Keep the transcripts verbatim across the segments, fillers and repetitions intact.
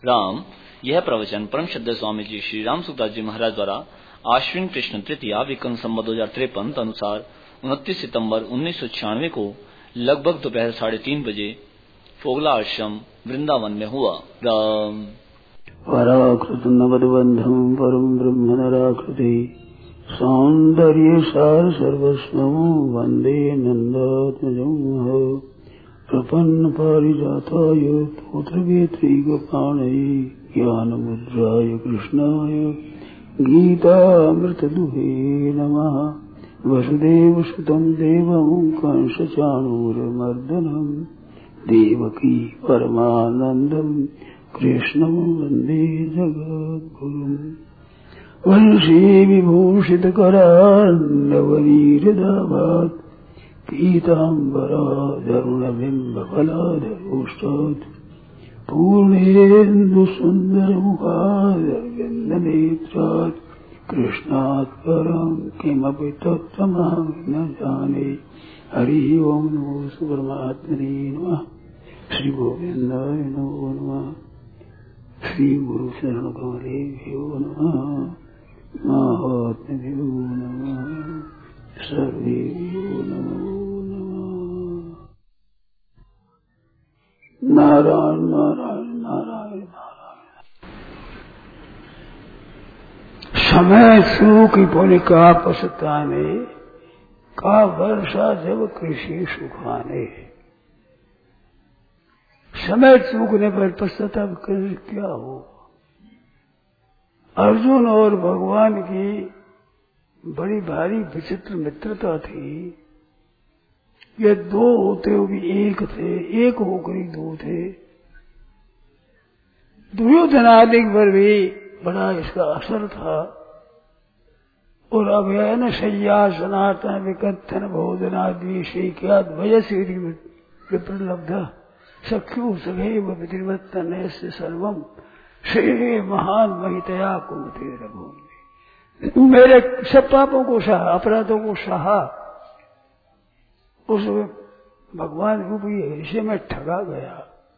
राम। यह प्रवचन परम श्रद्धेय स्वामी जी श्री राम सुखदास जी महाराज द्वारा आश्विन कृष्ण तृतीया विक्रम संवत दो हजार तिरपन अनुसार उनतीस सितंबर उन्नीस सौ छियानवे को लगभग दोपहर साढ़े तीन बजे फोगला आश्रम वृंदावन में हुआ। राम। पराकृत नवदबंधम परम ब्रह्म नराकृति सौंदर्य सार सर्वस्वं वंदे नंदात्मजं प्रपन्न पारिजाताय पुत्रवेत्रैकपाणये ज्ञानमुद्राय कृष्णाय गीतामृतदुहे नमः। वसुदेवसुतं देवं कंसचाणूरमर्दनं देवकी परमानन्दं कृष्णं वन्दे जगद्गुरुम्। वंशी विभूषितकरान्नवनीरदाभात् पीताम्बराधरुणबिम्बफलाधरोष्टात् पूर्णेन्दुसुन्दरमुखादरविन्दनेत्रात् कृष्णात् परं किमपि तत्त्वमहं न जाने। हरिः ओम् नमो परमात्मने नमः। श्री गोविन्दाय नमो नमः। श्री गुरु शरण कमलेभ्यो नमः। महात्म्यो नमः। सर्वेभ्यो नमो नमः। नारायण नारायण नारायण नारायण। समय सुख पुनिका पसताने का वर्षा जब कृषि सुखाने। समय चूकने पर पश्चाताप कर क्या हो। अर्जुन और भगवान की बड़ी भारी विचित्र मित्रता थी। ये दो होते हुए भी एक थे, एक होकर ही दो थे। दुर्योधन आदि पर भी बड़ा इसका असर था। और अब है न शय्या सनातन विकथन भोजनादि शेख्यात वयसी विप्रलब्धा सख्यु सघैव विधिवत्तन से सर्वम श्री महान महितया कुमते रघुवंशे। मेरे सब पापों को सहा, अपराधों को सहा, उस भगवान रूपी ऐसे में ठगा गया।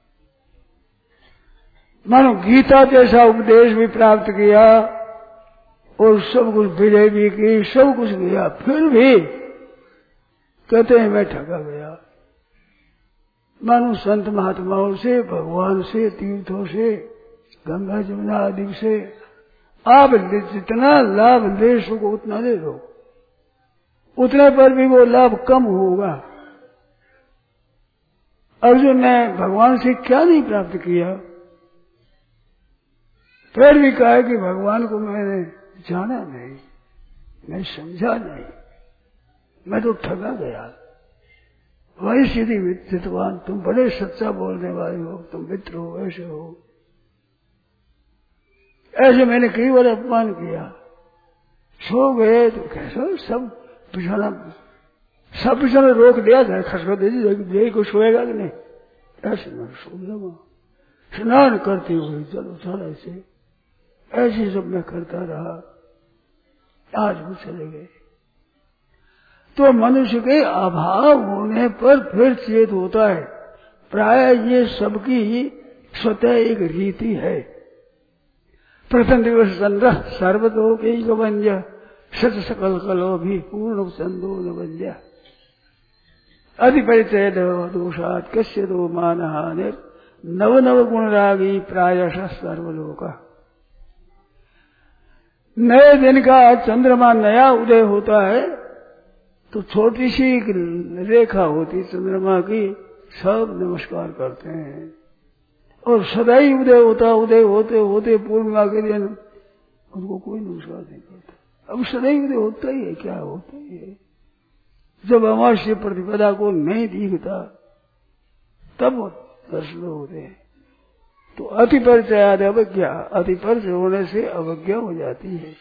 मानो गीता जैसा उपदेश भी प्राप्त किया और सब कुछ विजय भी की, सब कुछ किया, फिर भी कहते हैं मैं ठगा गया। मानो संत महात्माओं से, भगवान से, तीर्थों से, गंगा जमुना आदि से आप जितना लाभ ले सको उतना ले लो, उतने पर भी वो लाभ कम होगा। अर्जुन ने भगवान से क्या नहीं प्राप्त किया, फिर भी कहा कि भगवान को मैंने जाना नहीं, मैं समझा नहीं, मैं तो ठगा गया। वही सीधी विद्वान, तुम बड़े सच्चा बोलने वाले हो, तुम मित्र हो, ऐसे हो। ऐसे मैंने कई बार अपमान किया। सो गए तो कैसा सब बिछाना, सब बिछाना रोक दिया था, खसखस दे दी को सोएगा कि नहीं, ऐसे मैं सो लगा। स्नान करते हुए चलो चलो ऐसे ऐसे सब मैं करता रहा। आज वो चले गए। तो मनुष्य के अभाव होने पर फिर चेत होता है। प्राय ये सबकी स्वतः एक रीति है। प्रथम दिवस चंद्र सर्वतो के गवंजा सत सकल कलो भी पूर्ण चंदो न बंजा अधिपरिचय दोषात कस्य दो मानहानि नव नव गुण रागी प्रायश सर्वलोका। नए दिन का चंद्रमा नया उदय होता है तो छोटी सी रेखा होती चंद्रमा की, सब नमस्कार करते हैं। और सदा ही उदय होता, उदय होते होते पूर्णिमा के दिन उनको कोई नमस्कार नहीं करता। अब सदा ही उदय होता ही है, क्या होता ही है। जब अमावस्या प्रतिपदा को नहीं दिखता तब दर्शन होते हैं। तो अति परिचय अवज्ञा, अति परिचय होने से अवज्ञा हो जाती है।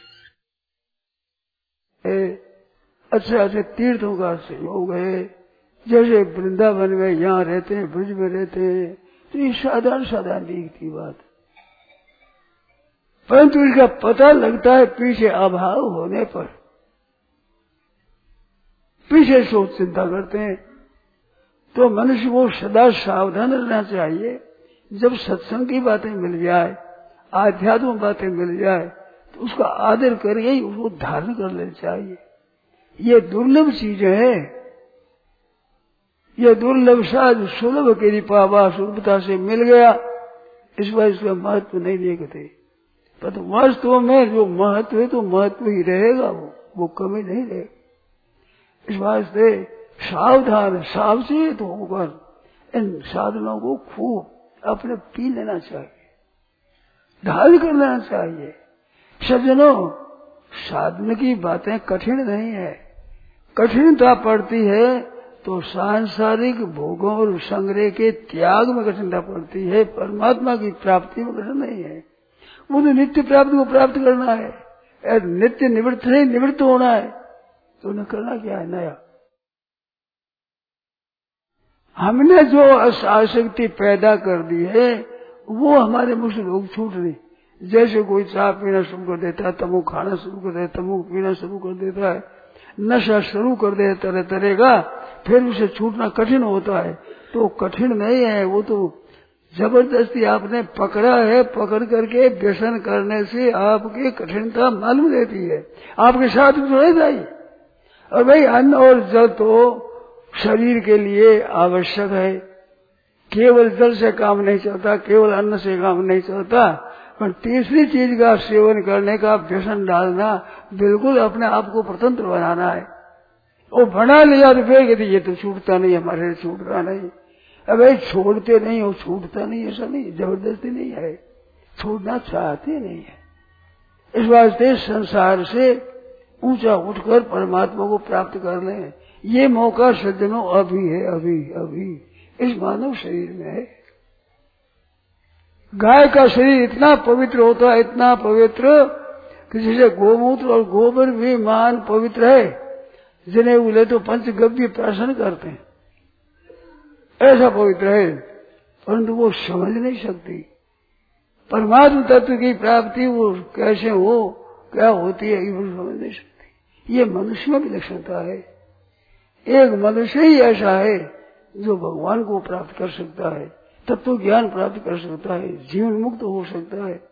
अच्छे अच्छे तीर्थों का संयोग है, जैसे वृंदावन में यहाँ रहते हैं, ब्रज में रहते हैं, तो ये साधारण साधारण दिखती बात, परंतु इसका पता लगता है पीछे अभाव होने पर। पीछे सोच चिंता करते हैं तो मनुष्य को सदा सावधान रहना चाहिए जब सत्संग की बातें मिल जाए, आध्यात्म बातें मिल जाए, तो उसका आदर करके ही उसको धारण कर लेना चाहिए। ये दुर्लभ चीज है, ये दुर्लभ साध सुलभ के पावा सुलभता से मिल गया, इस बार इसका महत्व नहीं देखते। पर तो वास्तव में जो महत्व है तो महत्व ही रहेगा, वो वो कमी नहीं रहेगी। इस वास्ते सावधान सावचेत होकर इन साधनों को खूब अपने पी लेना चाहिए, ढाल कर लेना चाहिए। सज्जनों, साधन की बातें कठिन नहीं है। कठिनता पड़ती है तो सांसारिक भोगों और संग्रह के त्याग में कठिनता पड़ती है, परमात्मा की प्राप्ति में कठिन नहीं है। वो तो नित्य प्राप्ति को प्राप्त करना है, नित्य निवृत्त नहीं निवृत्त होना है, तो उन्हें करना क्या है नया। हमने जो आसक्ति पैदा कर दी है वो हमारे मुझसे लोग छूट नहीं। जैसे कोई चाय पीना शुरू कर देता है, तम्बाकू खाना शुरू कर देता है, तम्बाकू पीना शुरू कर देता है, नशा शुरू कर दे तरह तरह का, फिर उसे छूटना कठिन होता है। तो कठिन नहीं है, वो तो जबरदस्ती आपने पकड़ा है, पकड़ करके व्यसन करने से आपकी कठिनता मालूम रहती है, आपके साथ जुड़े जाइए। और भाई अन्न और जल तो शरीर के लिए आवश्यक है, केवल जल से काम नहीं चलता, केवल अन्न से काम नहीं चलता, पर तीसरी चीज का सेवन करने का व्यसन डालना, बिल्कुल अपने आप को स्वतंत्र बनाना है। वो बना लिया तो फिर कहते ये तो छूटता नहीं, हमारे छूटता नहीं। अबे छोड़ते नहीं हो, छूटता नहीं, ऐसा नहीं, जबरदस्ती नहीं है, छोड़ना चाहते नहीं है। इस वास्ते संसार से ऊंचा उठकर परमात्मा को प्राप्त कर लें, ये मौका सज्जनों अभी है, अभी अभी इस मानव शरीर में है। गाय का शरीर इतना पवित्र होता है, इतना पवित्र कि जैसे गोमूत्र और गोबर भी मान पवित्र है, जिन्हें बोले तो पंचगव्य प्राशन करते हैं, ऐसा पवित्र है, परंतु वो समझ नहीं सकती परमात्मा तत्व की प्राप्ति वो कैसे हो, क्या होती है, ये समझ नहीं सकती। ये मनुष्य में भी लक्षणता है। एक मनुष्य ही ऐसा है जो भगवान को प्राप्त कर सकता है, तत्व ज्ञान प्राप्त कर सकता है, जीवन मुक्त हो सकता है।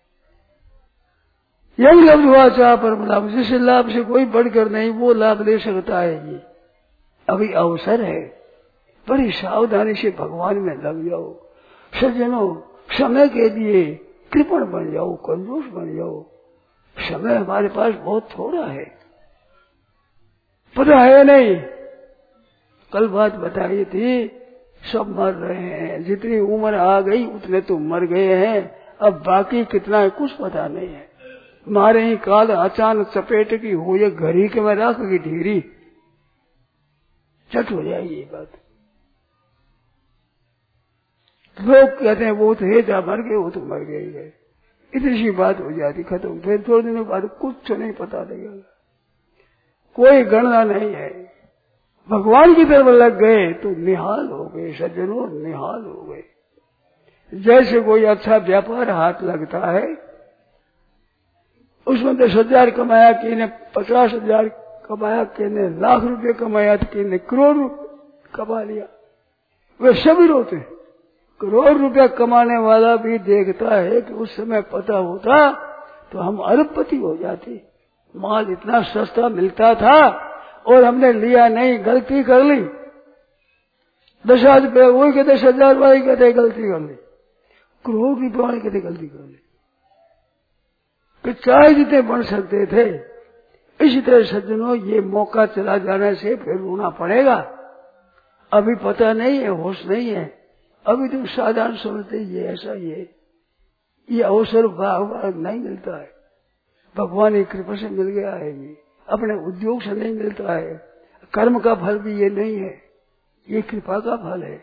यही लब्ध हुआ चाह परम लाभ, जिस लाभ से कोई बढ़कर नहीं वो लाभ ले सकता है। ये अभी अवसर है, बड़ी सावधानी से भगवान में लग जाओ। सज्जनों, समय के लिए कृपण बन जाओ, कंजूस बन जाओ। समय हमारे पास बहुत थोड़ा है, पता है नहीं। कल बात बताई थी, सब मर रहे हैं, जितनी उम्र आ गई उतने तो मर गए हैं, अब बाकी कितना है कुछ पता नहीं है। मारे ही काल अचानक चपेट की हो, ये घड़ी के में रख की ढीरी चट हो जाएगी। ये बात लोग कहते हैं वो तो है जा मर गए, वो तो मर गए गए, इतनी सी बात हो जाती, खत्म। फिर थोड़े दिनों बाद कुछ नहीं पता लगेगा, कोई गणना नहीं है। भगवान की तरफ लग गए तो निहाल हो गए सज्जनों, निहाल हो गए। जैसे कोई अच्छा व्यापार हाथ लगता है, उसमें दस हजार कमाया, किने पचास हजार कमाया, किने लाख रुपए कमाया, किने करोड़ कमा लिया, वे सभी रोते। करोड़ रुपया कमाने वाला भी देखता है कि उस समय पता होता तो हम अरबपति हो जाते, माल इतना सस्ता मिलता था और हमने लिया नहीं, गलती कर ली। दस हजार रुपये वही कहते, दस हजार वाले कहते गलती कर ली, करोड़ रुपये वाले कहते गलती कर ली। कि चाहे जितने बन सकते थे। इसी तरह सज्जनों, ये मौका चला जाने से फिर रोना पड़ेगा। अभी पता नहीं है, होश नहीं है, अभी तो साधारण समझते ये ऐसा ही है। ये अवसर बार बार नहीं मिलता है, भगवान की कृपा से मिल गया है। ये अपने उद्योग से नहीं मिलता है, कर्म का फल भी ये नहीं है, ये कृपा का फल है।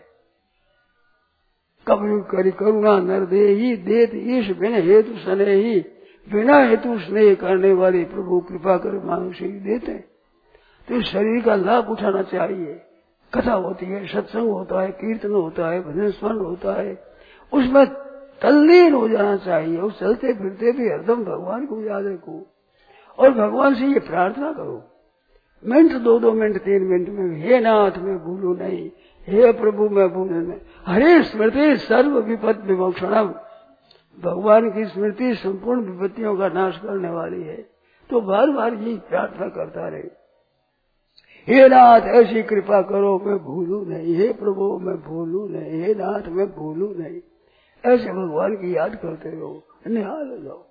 कभी करी करुणा नर दे ही देत ईश बिन हेतु सने ही, बिना हेतु स्नेह करने वाले प्रभु कृपा कर मानुष ही देते। तो इस शरीर का लाभ उठाना चाहिए। कथा होती है, सत्संग होता है, कीर्तन होता है, भजन स्मरण होता है, उसमें तल्लीन हो जाना चाहिए। उस चलते फिरते भी हरदम भगवान को याद रखो और भगवान से ये प्रार्थना करो, मिनट दो दो मिनट तीन मिनट में, हे नाथ मैं भूलू नहीं, हे प्रभु मैं भूलू नहीं। हरे स्मृति सर्व विपद विमोक्षणम, भगवान की स्मृति संपूर्ण विपत्तियों का नाश करने वाली है। तो बार बार ये प्रार्थना करता रहे, हे नाथ ऐसी कृपा करो मैं भूलू नहीं, हे प्रभु मैं भूलू नहीं, हे नाथ मैं भूलू नहीं। ऐसे भगवान की याद करते रहो, निहाल हो जाओ।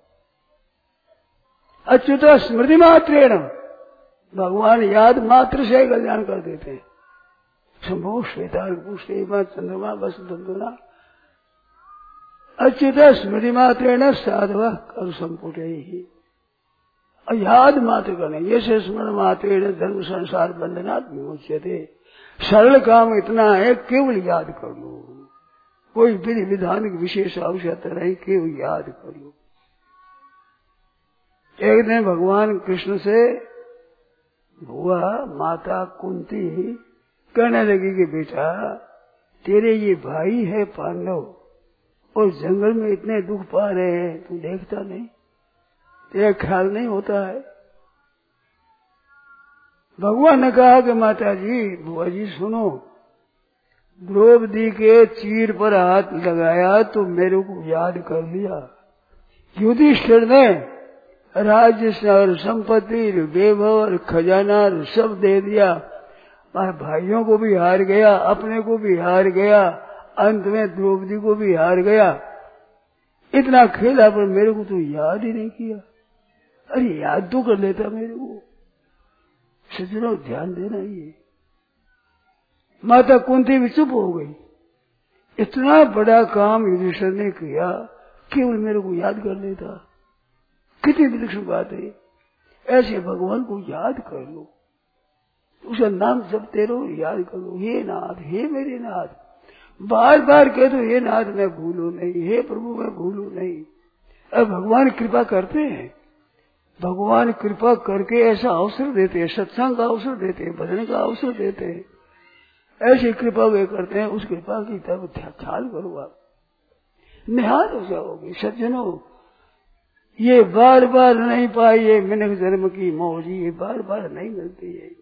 अच्युत स्मृति मात्रेण, भगवान याद मात्र से कल्याण कर देते हैं। शंभु श्वेताल पुष्टिमा चंद्रमा बस धंधुना, अच्युत स्मृति मात्रेण साधव कर संपुटे ही। याद मात्र करने, ये स्मरण मात्रेण धर्म संसार बंधनात् विमुच्यते। सरल काम इतना है, केवल याद कर लो, कोई विधि विधान की विशेष आवश्यकता नहीं, केवल याद कर लो। एक दिन भगवान कृष्ण से हुआ, माता कुंती कहने लगी कि बेटा तेरे ये भाई है पांडव और जंगल में इतने दुख पा रहे हैं, तू देखता नहीं, तेरा ख्याल नहीं होता है। भगवान ने कहा कि माता जी, बुआ जी सुनो, द्रौपदी के चीर पर हाथ लगाया तो मेरे को याद कर लिया। युधिष्ठिर ने राज्य और संपत्ति वैभव और खजाना सब दे दिया, मारे भाइयों को भी हार गया, अपने को भी हार गया, अंत में द्रौपदी को भी हार गया। इतना खेला पर मेरे को तो याद ही नहीं किया। अरे याद तो कर लेता मेरे को। सज्जनों ध्यान देना, ये माता कुंती भी चुप हो गई। इतना बड़ा काम युधिष्ठिर ने किया, केवल मेरे को याद कर लेता। कितनी विलक्षण बात है। ऐसे भगवान को याद कर लो, उसका नाम जपते रहो, याद कर लो, हे नाथ, हे मेरे नाथ, बार बार कह दो, हे नाथ मैं भूलू नहीं, हे प्रभु मैं भूलू नहीं। अब भगवान कृपा करते हैं, भगवान कृपा करके ऐसा अवसर देते हैं, सत्संग का अवसर देते हैं, भजन का अवसर देते हैं। ऐसी कृपा वे करते हैं, उस कृपा की तरफ ख्याल करो, आप निहाल हो जाओगे। सज्जनों, ये बार बार नहीं पाई, ये मिनक जन्म की मौज, ये बार बार नहीं मिलती है।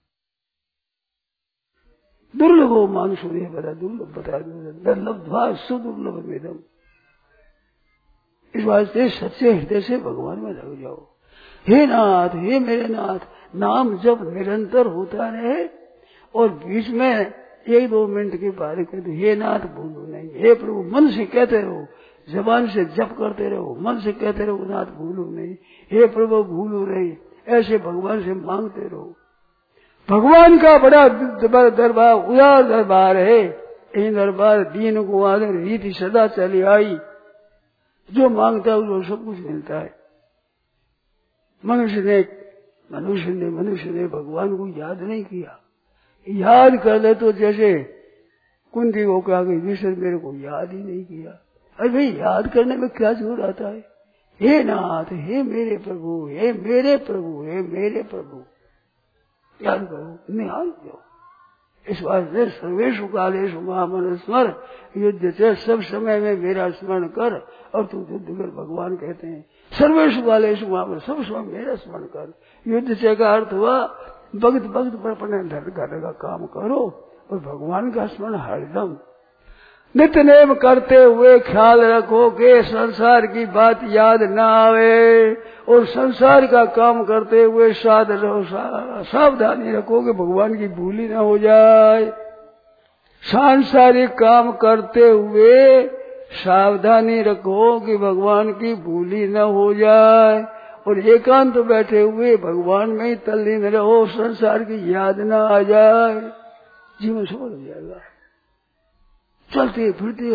दुर्लभ हो मानुषो ने बता, दुर्लभ बता, दुर्लभ सुदुर्लभ वेदम। इस वास्ते सच्चे हृदय से भगवान में लग जाओ। हे नाथ, हे मेरे नाथ, नाम जब निरंतर होता रहे और बीच में एक दो मिनट के बारे कर दो, हे नाथ भूलो नहीं, हे प्रभु मन से कहते रहो, जबान से जप करते रहो, मन से कहते रहो नाथ भूलो नहीं, हे प्रभु भूलो नहीं। ऐसे भगवान से मांगते रहो। भगवान का बड़ा दरबार, उदार दरबार है। इन दरबार दीन को आदर रीति सदा चली आई, जो मांगता है उसको सब कुछ मिलता है। मनुष्य ने मनुष्य ने मनुष्य ने भगवान को याद नहीं किया। याद कर ले तो जैसे कुंती को कहा कि विष्णु मेरे को याद ही नहीं किया। अरे भाई, याद करने में क्या जोर आता है। हे नाथ, हे मेरे प्रभु, हे मेरे प्रभु, हे मेरे प्रभु, याद करो, निहाल जाओ। इस वास्ते सर्वेषु कालेषु महामन स्मर, युद्ध से सब समय में मेरा स्मरण कर और तू युद्ध कर। भगवान कहते हैं सर्वेषु कालेषु महामन, सब समय मेरा स्मरण कर। युद्ध से का अर्थ हुआ भक्त भक्त पर अपने धर्म का काम करो और भगवान का स्मरण हरदम नित्य नेम करते हुए ख्याल रखो कि संसार की बात याद न आवे, और संसार का काम करते हुए साध रहो, सावधानी रखो कि भगवान की भूली न हो जाए। सांसारिक काम करते हुए सावधानी रखो कि भगवान की भूली न हो जाए, और एकांत तो बैठे हुए भगवान में ही तल्लीन रहो, संसार की याद न आ जाए, जीवन सफल हो जाएगा। चलते फिरते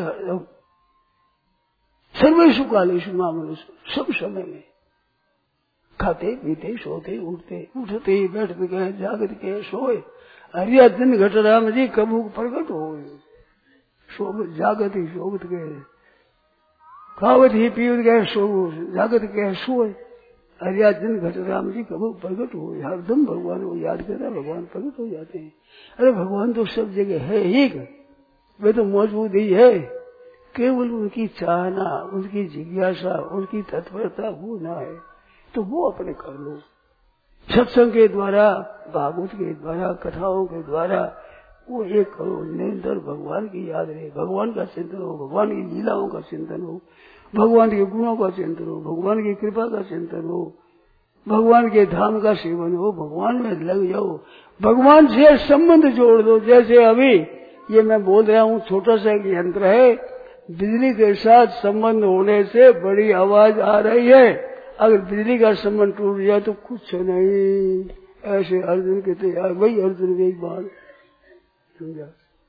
सर्वेषु कालेषु मामनुष्य, सब समय में खाते पीते सोते उठते उठते बैठते गए जागत के सोए। हरिया दिन घट राम जी कबू प्रकट हो, सोबत जागत ही सोबत गए, खावत ही पीवत गए सो जागत गए सोए। हरिया दिन घट राम जी कबू प्रकट हो, हरदम भगवान को याद करता भगवान प्रकट हो जाते हैं। अरे भगवान तो सब जगह है ही, वे तो मौजूद ही है, केवल उनकी चाहना, उनकी जिज्ञासा, उनकी तत्परता वो ना है तो वो अपने कर लो। सत्संग के द्वारा, भागवत के द्वारा, कथाओं के द्वारा वो एक करो, निरंतर भगवान की याद रहे, भगवान का चिंतन हो, भगवान की लीलाओं का चिंतन हो, भगवान के गुणों का चिंतन हो, भगवान की कृपा का चिंतन हो, भगवान के धाम का सेवन हो, भगवान में लग जाओ, भगवान से संबंध जोड़ दो। जैसे अभी ये मैं बोल रहा हूँ, छोटा सा एक यंत्र है, बिजली के साथ संबंध होने से बड़ी आवाज आ रही है, अगर बिजली का संबंध टूट जाए तो कुछ नहीं। ऐसे अर्जुन कहते यार वही अर्जुन एक बात समझा,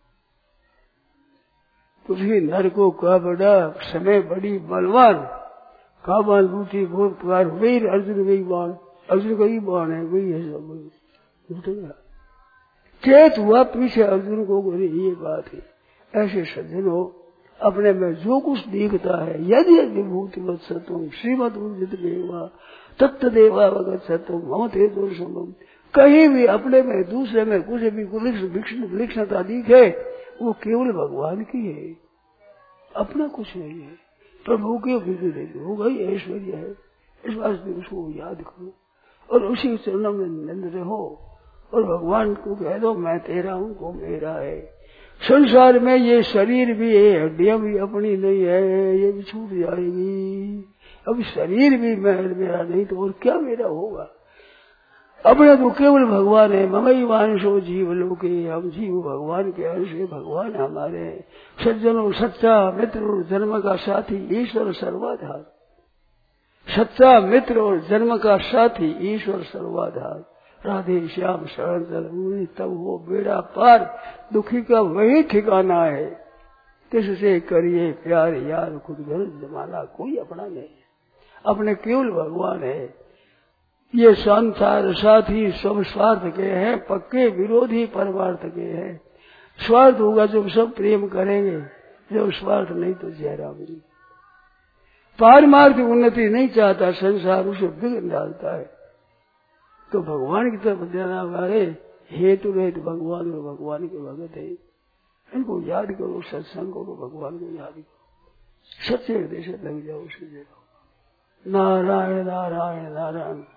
पृथ्वी नर को कहा बड़ा समय बड़ी बलवान, का बाल बूटी बहुत पुकार, वही अर्जुन वही बाण, अर्जुन का ही बाण है, वही है सब चेत हुआ पीछे अर्जुन को बोले ये बात है। ऐसे सज्जन हो, अपने में जो कुछ दिखता है, यदि विभूति मत सतुम श्रीमद उर्जित देवा तत्त देवा वगत सतुम हम थे दोषम, कहीं भी अपने में दूसरे में कुछ भी विलक्षणता दिखे वो केवल भगवान की है, अपना कुछ नहीं है। प्रभु के विधि होगा ही ऐश्वर्य है, इस वास्ते उसको याद करो और उसी चरणों में निंद रहो और भगवान को कह दो मैं तेरा हूँ, वो मेरा है। संसार में ये शरीर भी है, हड्डियां भी अपनी नहीं है, ये भी छूट जाएगी। अब शरीर भी मैं मेरा नहीं तो और क्या मेरा होगा। अपने तो केवल भगवान है, ममई वांशो जीव लोके, हम जीव भगवान के अंश है, भगवान हमारे सज्जनों सच्चा मित्र और जन्म का साथी ईश्वर सर्वाधार, सच्चा मित्र और जन्म का साथी ईश्वर सर्वाधार, राधे श्याम शरण जरूरी तब वो बेड़ा पार, दुखी का वही ठिकाना है। किससे करिए प्यार यार, खुद घर जमाना कोई अपना नहीं, अपने केवल भगवान है। ये संसार साथी सब स्वार्थ के हैं, पक्के विरोधी परमार्थ के हैं। स्वार्थ होगा जब सब प्रेम करेंगे, जब स्वार्थ नहीं तो जहरा मिली। पारमार्थ उन्नति नहीं चाहता संसार, उसे बिगड़ डालता है। तो भगवान की तरफ ध्यान हमारे हेतु रहित भगवान और भगवान के भगत है, इनको याद करो, सत्संग करो, भगवान को याद करो, सच्चे हृदय से लग जाओ, उसे देखो। नारायण नारायण नारायण।